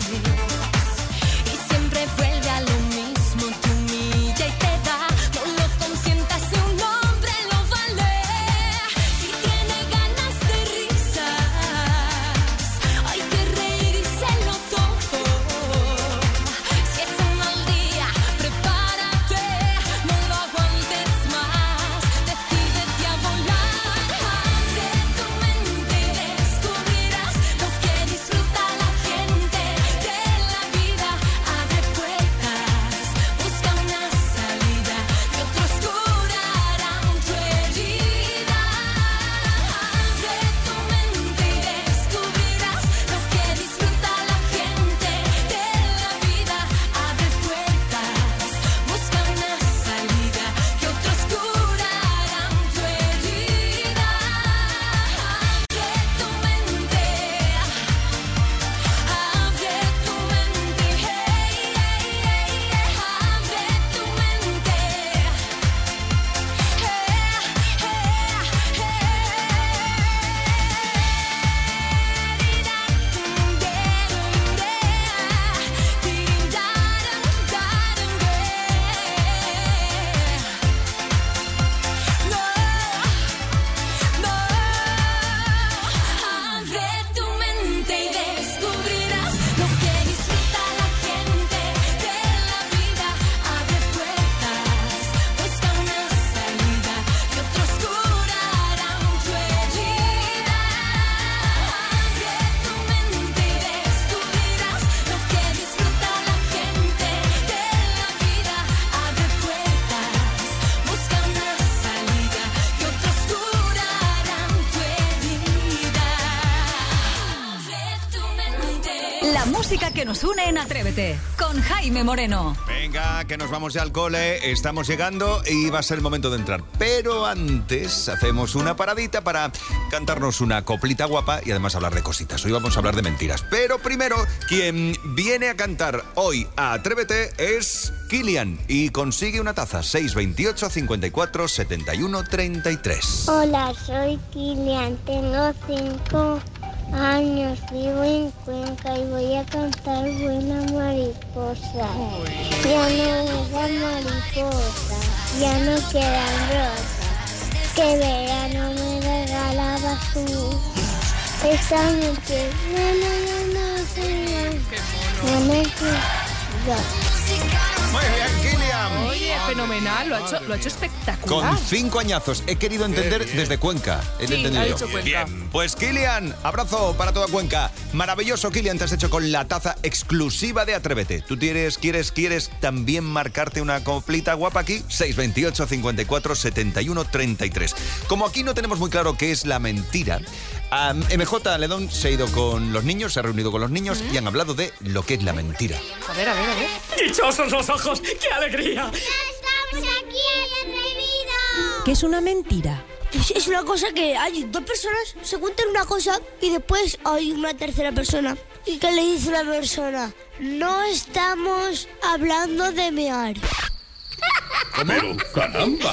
y siempre vuelve a lo mismo, te humilla y te da. No lo consientas, si un hombre lo vale. Si tiene ganas de risas, hay que reírselo todo. Si es un mal día, prepárate, no lo aguantes más, decídete a volar. Abre tu mente y descubrirás lo que disfruta la gente de música que nos une en Atrévete, con Jaime Moreno. Venga, que nos vamos ya al cole, estamos llegando y va a ser el momento de entrar. Pero antes hacemos una paradita para cantarnos una coplita guapa y además hablar de cositas. Hoy vamos a hablar de mentiras. Pero primero, quien viene a cantar hoy a Atrévete es Kilian y consigue una taza. seis veintiocho, cincuenta y cuatro, setenta y uno, treinta y tres. Hola, soy Kilian, tengo cinco años, vivo en Cuenca y voy a cantar Buena Mariposa. Ya no quedan mariposas, ya no quedan rosas, que verano me regalabas tú. Esta noche, no, no, no, no, no, no, no. Muy bien, Kilian. Oye, fenomenal, lo ha hecho, lo ha hecho espectacular. Con cinco añazos. He querido entender desde Cuenca. He Sí, entendido. ha dicho Cuenca. Bien, pues Kilian, abrazo para toda Cuenca. Maravilloso, Kilian, te has hecho con la taza exclusiva de Atrévete. ¿Tú quieres, quieres, quieres también marcarte una coplita guapa aquí? seis veintiocho, cincuenta y cuatro, setenta y uno, treinta y tres. Como aquí no tenemos muy claro qué es la mentira, um, M J Ledón se ha ido con los niños, se ha reunido con los niños y han hablado de lo que es la mentira. A ver, a ver, a ver. ¡Dichosos los ojos! ¡Qué alegría! ¡Ya estamos aquí, atrevido! ¿Qué es una mentira? Pues es una cosa que hay dos personas, se cuentan una cosa y después hay una tercera persona. ¿Y qué le dice la persona? No estamos hablando de mear. Pero, caramba.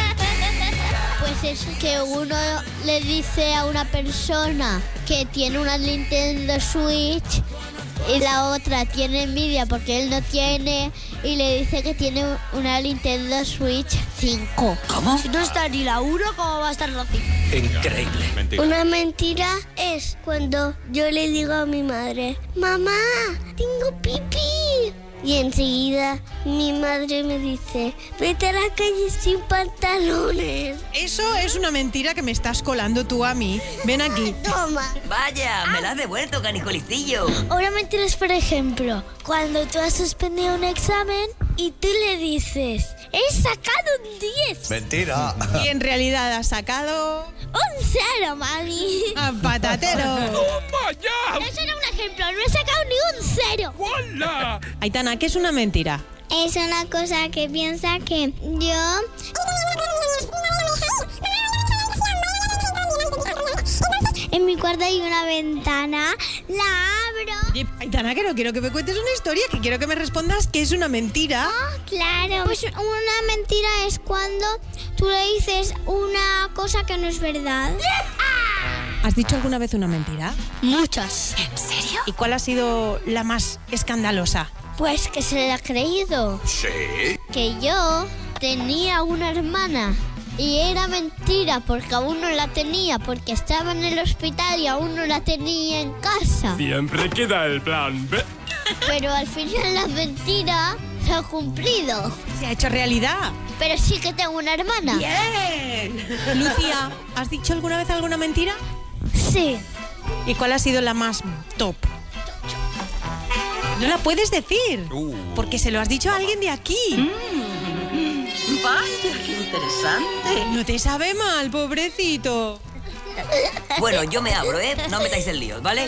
Pues es que uno le dice a una persona que tiene una Nintendo Switch y la otra tiene envidia porque él no tiene y le dice que tiene una Nintendo Switch cinco. ¿Cómo? Si no está ni la uno, ¿cómo va a estar la cinco? Increíble. Mentira. Una mentira es cuando yo le digo a mi madre, mamá, tengo pipí. Y enseguida mi madre me dice, vete a la calle sin pantalones. Eso es una mentira que me estás colando tú a mí. Ven aquí. Toma. Vaya, me la has devuelto, canijolicillo. Una mentira es, por ejemplo, cuando tú has suspendido un examen y tú le dices, he sacado un diez. Mentira. Y en realidad has sacado... Un cero, mami. ¡A patatero! ¡Toma ya! Eso era un ejemplo, no he sacado ni un cero. ¡Hola! Aitana, ¿qué es una mentira? Es una cosa que piensa que yo... En mi cuarto hay una ventana, la abro. Oye, Aitana, que no quiero que me cuentes una historia, que quiero que me respondas que es una mentira. Oh, claro. Pues una mentira es cuando tú le dices una cosa que no es verdad. ¿Has dicho alguna vez una mentira? Muchas. ¿En serio? ¿Y cuál ha sido la más escandalosa? Pues que se le ha creído. ¿Sí? Que yo tenía una hermana. Y era mentira porque aún no la tenía, porque estaba en el hospital y aún no la tenía en casa. Siempre queda el plan B. Pero al final la mentira se ha cumplido. Se ha hecho realidad. Pero sí que tengo una hermana. ¡Bien! Lucía, ¿has dicho alguna vez alguna mentira? Sí. ¿Y cuál ha sido la más top? No la puedes decir, Uh. porque se lo has dicho a alguien de aquí. Mm. Vaya, qué interesante. No te sabe mal, pobrecito. Bueno, yo me abro, ¿eh? No metáis en líos, ¿vale?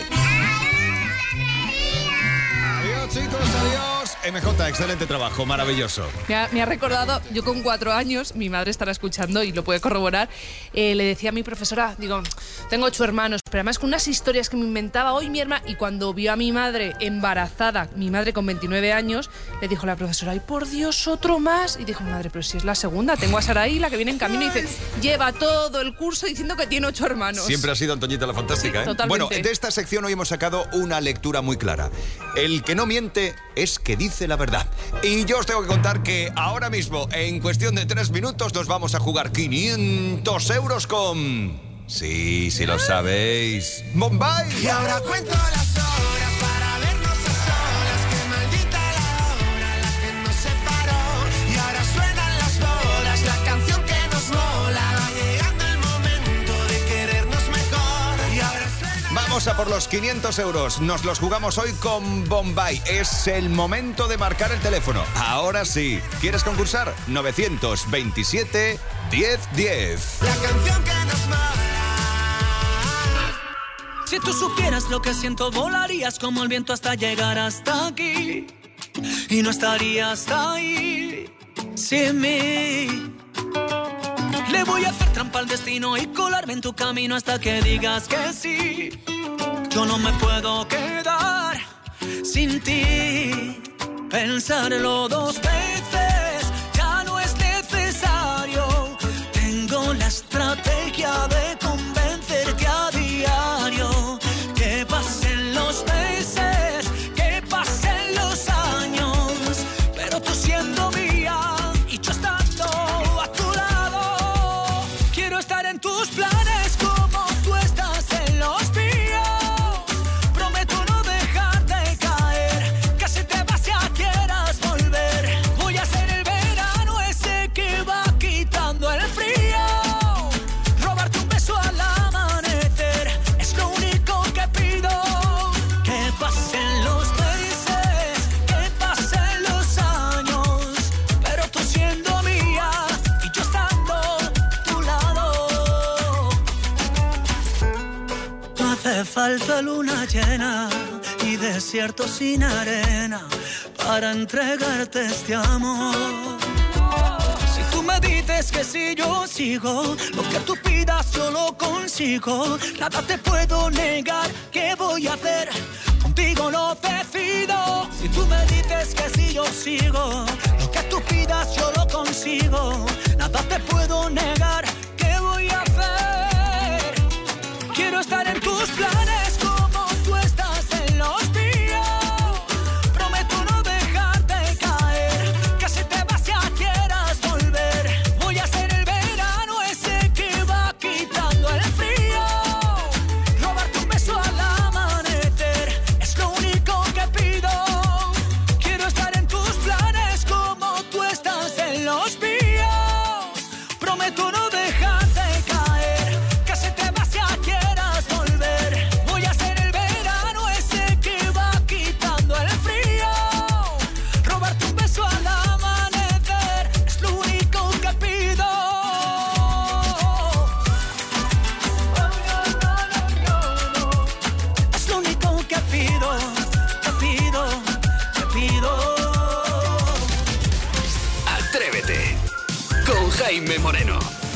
Adiós, chicos, adiós. M J, excelente trabajo, maravilloso. Me ha, me ha recordado, yo con cuatro años, mi madre estará escuchando y lo puede corroborar, eh, le decía a mi profesora, digo, tengo ocho hermanos, pero además con unas historias que me inventaba hoy mi hermana, y cuando vio a mi madre embarazada, mi madre con veintinueve años, le dijo la profesora, ay, por Dios, otro más. Y dijo, madre, pero si es la segunda, tengo a Saraí, la que viene en camino, y dice, lleva todo el curso diciendo que tiene ocho hermanos. Siempre ha sido Antoñita la Fantástica, ¿eh? Totalmente. Bueno, de esta sección hoy hemos sacado una lectura muy clara. El que no miente es que dice la verdad. Y yo os tengo que contar que ahora mismo, en cuestión de tres minutos, nos vamos a jugar quinientos euros con... Sí, sí lo sabéis. ¡Bombay! Y ahora cuento las horas para vernos a solas. Que maldita la hora, la que nos separó. Y ahora suenan las bodas, la canción que nos mola. Va llegando el momento de querernos mejor. Y ahora suena... Vamos a por los quinientos euros. Nos los jugamos hoy con Bombay. Es el momento de marcar el teléfono. Ahora sí. ¿Quieres concursar? nueve veintisiete, diez diez. La canción que nos mola. Si tú supieras lo que siento, volarías como el viento hasta llegar hasta aquí. Y no estarías ahí sin mí. Le voy a hacer trampa al destino y colarme en tu camino hasta que digas que sí. Yo no me puedo quedar sin ti. Pensarlo dos veces ya no es necesario. Tengo la estrategia de convencerte a diario. Que pasen los meses, que pasen los años, pero tú siendo mía y yo estando a tu lado. Quiero estar en tus planes como tú estás en los míos. Prometo no dejarte caer, que si te vas ya quieras volver. Voy a ser el verano ese que va quitando el frío. Robarte un beso al amanecer es lo único que pido. Que pasen los meses, que pasen los años, pero tú siendo mía y yo estando a tu lado. No hace falta luna llena y desierto sin arena para entregarte este amor. Si tú me dices que si yo sigo, lo que tú pidas yo lo consigo. Nada te puedo negar, ¿qué voy a hacer? Contigo lo decido. Si tú me dices que si yo sigo, lo que tú pidas yo lo consigo. Nada te puedo negar, ¿qué voy a hacer? Quiero estar en tus planes como tú estás en los míos. Prometo no dejarte caer, que si te vas ya quieras volver. Voy a ser el verano ese que va quitando el frío. Robarte un beso al amanecer es lo único que pido. Quiero estar en tus planes como tú estás en los míos. Prometo no dejarte caer, que si te vas ya quieras volver. Voy a ser el verano ese que va quitando el frío. Robarte un beso al amanecer es lo único que pido. Es lo único que pido, que pido, que pido. Atrévete con Jaime Moreno.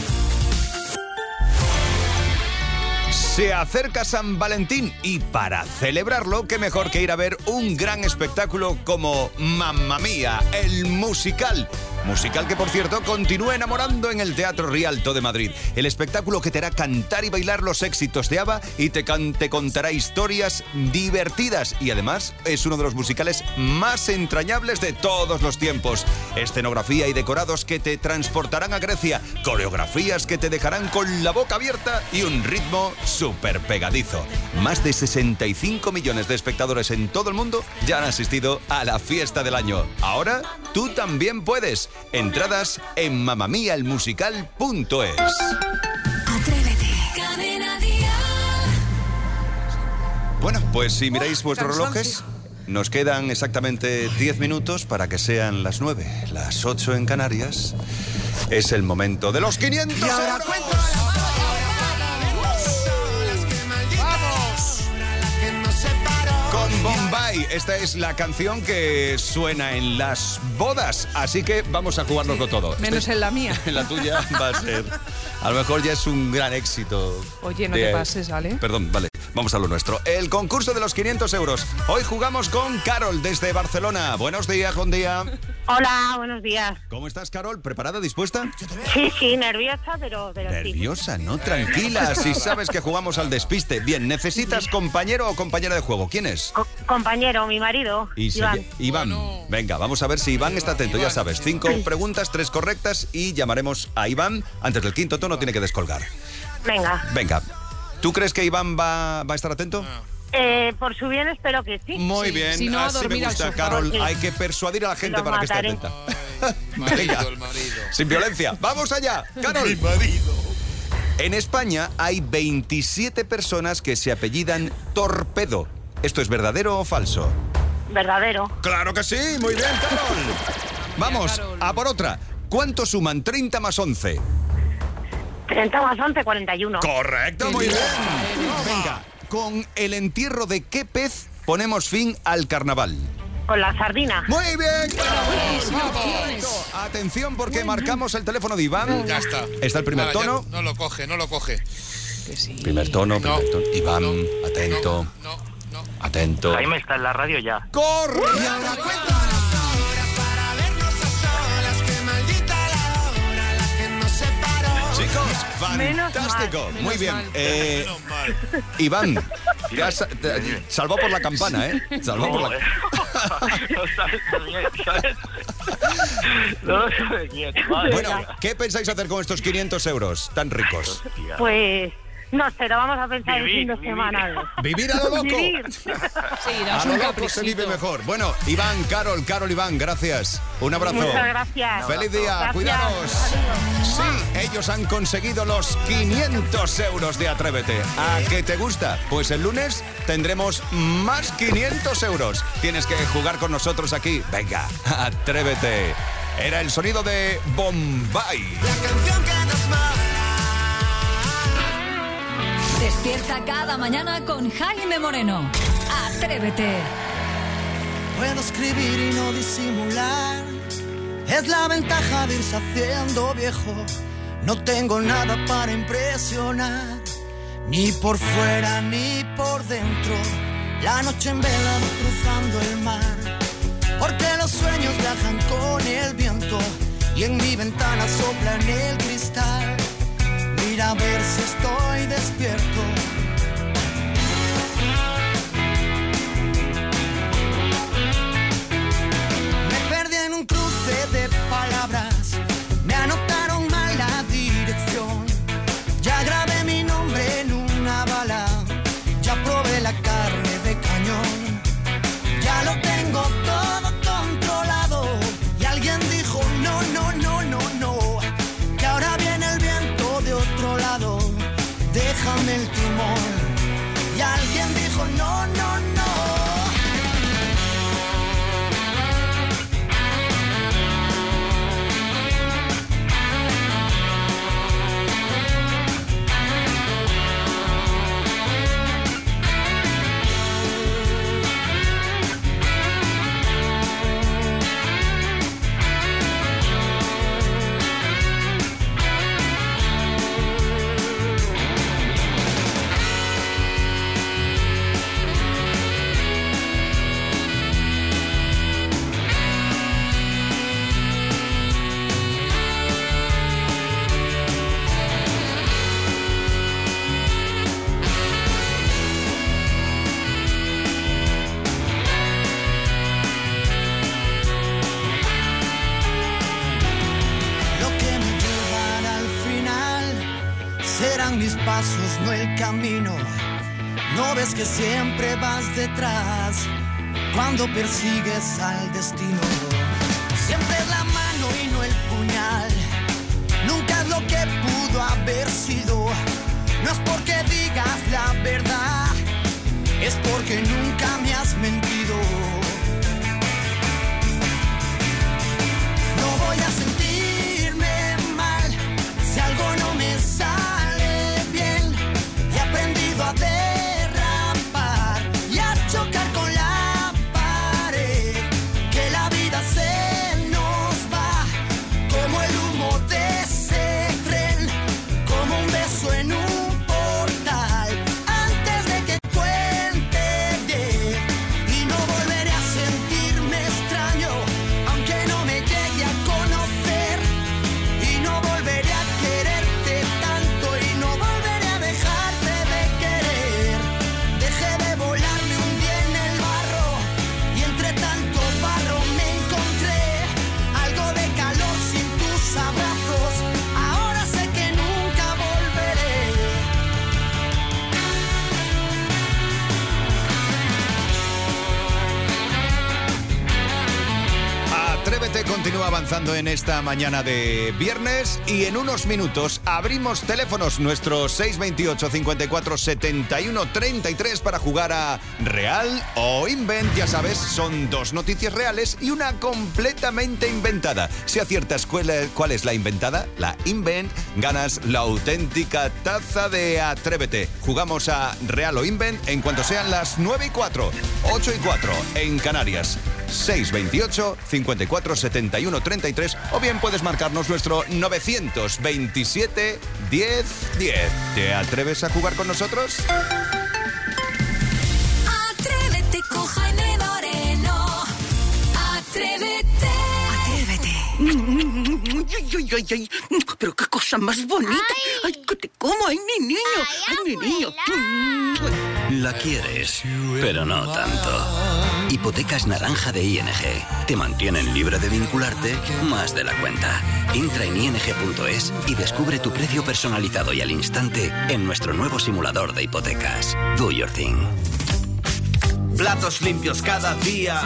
Se acerca San Valentín y para celebrarlo, qué mejor que ir a ver un gran espectáculo como Mamma Mía, el musical. Musical que, por cierto, continúa enamorando en el Teatro Rialto de Madrid. El espectáculo que te hará cantar y bailar los éxitos de ABBA y te, can- te contará historias divertidas. Y además es uno de los musicales más entrañables de todos los tiempos. Escenografía y decorados que te transportarán a Grecia. Coreografías que te dejarán con la boca abierta y un ritmo súper pegadizo. Más de sesenta y cinco millones de espectadores en todo el mundo ya han asistido a la fiesta del año. Ahora tú también puedes. Entradas en mamamialmusical punto es. Atrévete. Cadena Dial. Bueno, pues si miráis vuestros relojes, nos quedan exactamente diez minutos para que sean las nueve, las ocho en Canarias. Es el momento de los quinientos Y ahora euros. cuento la Con Bombay, esta es la canción que suena en las bodas, así que vamos a jugarnos con todo. Menos Este- en la mía. En la tuya va a ser, a lo mejor ya es un gran éxito. Oye, no de- te pases, ¿vale? Perdón, vale, vamos a lo nuestro. El concurso de los quinientos euros. Hoy jugamos con Carol desde Barcelona. Buenos días, buen día. Hola, buenos días. ¿Cómo estás, Carol? ¿Preparada, dispuesta? Sí, sí, nerviosa, pero, pero sí. Nerviosa, no, tranquila. Si sabes que jugamos al despiste. Bien, ¿necesitas compañero o compañera de juego? ¿Quién es? Co- compañero, mi marido, Y se Iván. lle- Iván. Venga, vamos a ver si Iván está atento. Ya sabes, cinco preguntas, tres correctas y llamaremos a Iván. Antes del quinto tono tiene que descolgar. Venga. Venga, ¿tú crees que Iván va, va a estar atento? Eh, por su bien espero que sí. Muy bien, así me gusta, Carol. Sí. Hay que persuadir a la gente Lo para que esté mataré. atenta. Venga, sin violencia. Vamos allá, Carol. En España hay veintisiete personas que se apellidan Torpedo. ¿Esto es verdadero o falso? Verdadero. Claro que sí, muy bien, Carol. Vamos, a por otra. ¿Cuánto suman treinta más once? treinta más once, cuarenta y uno. Correcto, muy bien. Venga, ¿con el entierro de qué pez ponemos fin al carnaval? Con la sardina. Muy bien. Atención porque marcamos el teléfono de Iván. Ya está. Está el primer Ahora, tono. ya no lo coge, no lo coge. Primer tono, primer No. tono. Iván, atento. No, no. Atento. Jaime está en la radio ya. ¡Corre! Y ahora cuento las horas para vernos a solas. Que maldita la hora, la que nos separó. Chicos, Menos fantástico. mal. Muy bien. Eh, Iván, te has te- salvado por la campana, ¿eh? Salvado por la No sabes quién, ¿sabes? No sabes quién, madre Bueno, mía. ¿qué pensáis hacer con estos quinientos euros tan ricos? Pues no sé, lo vamos a pensar Vivir, el fin de vivir. semana. ¿Vivir a lo loco? Vivir. Sí, A das lo un loco se caprichito. vive mejor. Bueno, Iván, Carol, Carol, Iván, gracias. Un abrazo. Muchas gracias. Feliz día, Gracias. cuidados. Sí, ellos han conseguido los quinientos euros de Atrévete. ¿A qué te gusta? Pues el lunes tendremos más quinientos euros. Tienes que jugar con nosotros aquí. Venga, Atrévete. Era el sonido de Bombay. La canción que nos mola. Despierta cada mañana con Jaime Moreno. Atrévete. Puedo escribir y no disimular. Es la ventaja de irse haciendo viejo. No tengo nada para impresionar, ni por fuera ni por dentro. La noche en vela va cruzando el mar, porque los sueños viajan con el viento. Y en mi ventana sopla en el cristal. Mira a ver si estoy despierto. Me perdí en un cruce de palabras. Me anotaron mal la dirección. Ya grabé mi nombre en una bala. Ya probé la carne de cañón. Ya lo tengo todo controlado. Y alguien dijo no, no, no, no, no. Que ahora viene el viento de otro lado. Déjame el timón. Y alguien dijo no, no, no. Lo que me llevará al final serán mis pasos, no el camino. No ves que siempre vas detrás cuando persigues al destino. Siempre es la mano y no el puñal. Nunca es lo que pudo haber sido. No es porque digas la verdad, es porque nunca me has mentido. No voy a sentirme mal si algo no me sale bien. He aprendido a derrapar y a chocar con la pared. Que la vida se nos va como el humo de ese tren, como un beso en un portal. continúa avanzando en esta mañana de viernes y en unos minutos abrimos teléfonos, nuestro seis veintiocho, cincuenta y cuatro, setenta y uno, treinta y tres para jugar a Real o Invent. Ya sabes, son dos noticias reales y una completamente inventada. Si aciertas cuál, cuál es la inventada, la Invent, ganas la auténtica taza de Atrévete. Jugamos a Real o Invent en cuanto sean las nueve y cuatro, ocho y cuatro en Canarias. seis veintiocho, cincuenta y cuatro, setenta y uno, treinta y tres o bien puedes marcarnos nuestro novecientos veintisiete, diez, diez. ¿Te atreves a jugar con nosotros? Atrévete con Jaime Moreno. Atrévete. Atrévete. Ay, ay, ay, ay. Pero qué cosa más bonita. Ay, ay que te como. Ay, mi niño. Ay, ay mi niño. La quieres, pero no tanto. Hipotecas Naranja de I N G. Te mantienen libre de vincularte más de la cuenta. Entra en i n g punto es y descubre tu precio personalizado y al instante en nuestro nuevo simulador de hipotecas. Do your thing. Platos limpios cada día,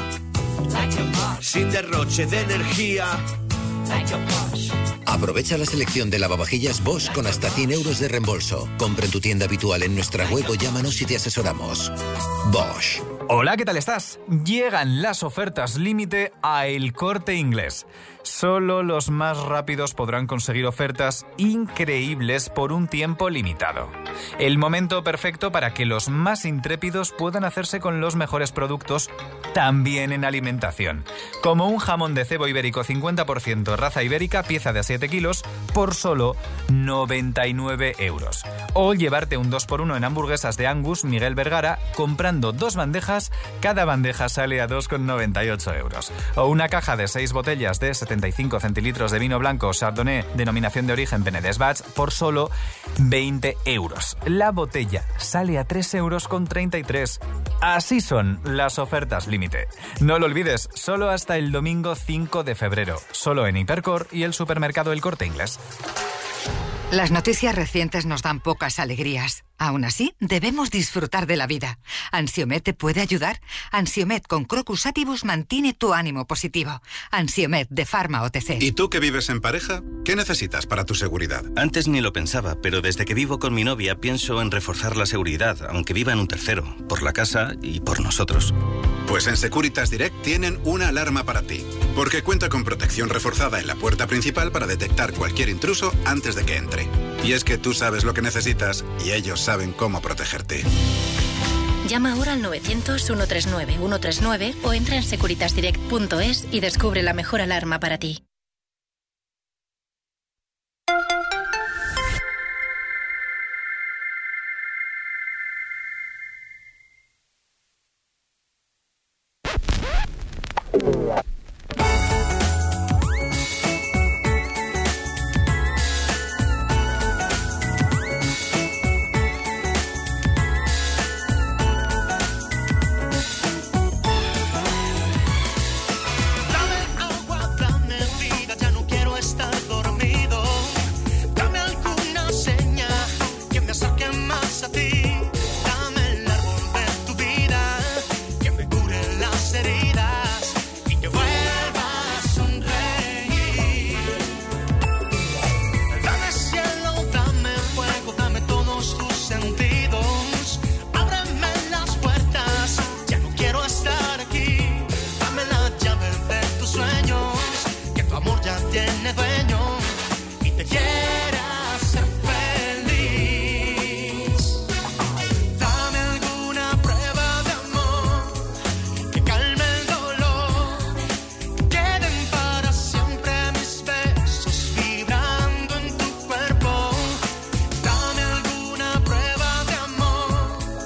sin derroche de energía. Aprovecha la selección de lavavajillas Bosch con hasta cien euros de reembolso. Compra en tu tienda habitual en nuestra web o llámanos y te asesoramos. Bosch. Hola, ¿qué tal estás? Llegan las ofertas límite a El Corte Inglés. Solo los más rápidos podrán conseguir ofertas increíbles por un tiempo limitado. El momento perfecto para que los más intrépidos puedan hacerse con los mejores productos, también en alimentación. Como un jamón de cebo ibérico cincuenta por ciento raza ibérica, pieza de siete kilos, por solo noventa y nueve euros. O llevarte un dos por uno en hamburguesas de Angus Miguel Vergara, comprando dos bandejas, cada bandeja sale a dos con noventa y ocho euros. O una caja de seis botellas de setenta y cinco centilitros de vino blanco Chardonnay, denominación de origen Penedès Bach, por solo veinte euros. La botella sale a tres euros con treinta y tres. Así son las ofertas límite. No lo olvides, solo hasta el domingo cinco de febrero. Solo en Hipercor y el supermercado El Corte Inglés. Las noticias recientes nos dan pocas alegrías. Aún así, debemos disfrutar de la vida. ¿Ansiomed te puede ayudar? Ansiomed con Crocus Atibus mantiene tu ánimo positivo. Ansiomed de Pharma O T C. ¿Y tú que vives en pareja? ¿Qué necesitas para tu seguridad? Antes ni lo pensaba, pero desde que vivo con mi novia pienso en reforzar la seguridad, aunque viva en un tercero, por la casa y por nosotros. Pues en Securitas Direct tienen una alarma para ti, porque cuenta con protección reforzada en la puerta principal para detectar cualquier intruso antes de que entre. Y es que tú sabes lo que necesitas y ellos saben cómo protegerte. Llama ahora al novecientos, ciento treinta y nueve, ciento treinta y nueve o entra en securitas direct punto es y descubre la mejor alarma para ti.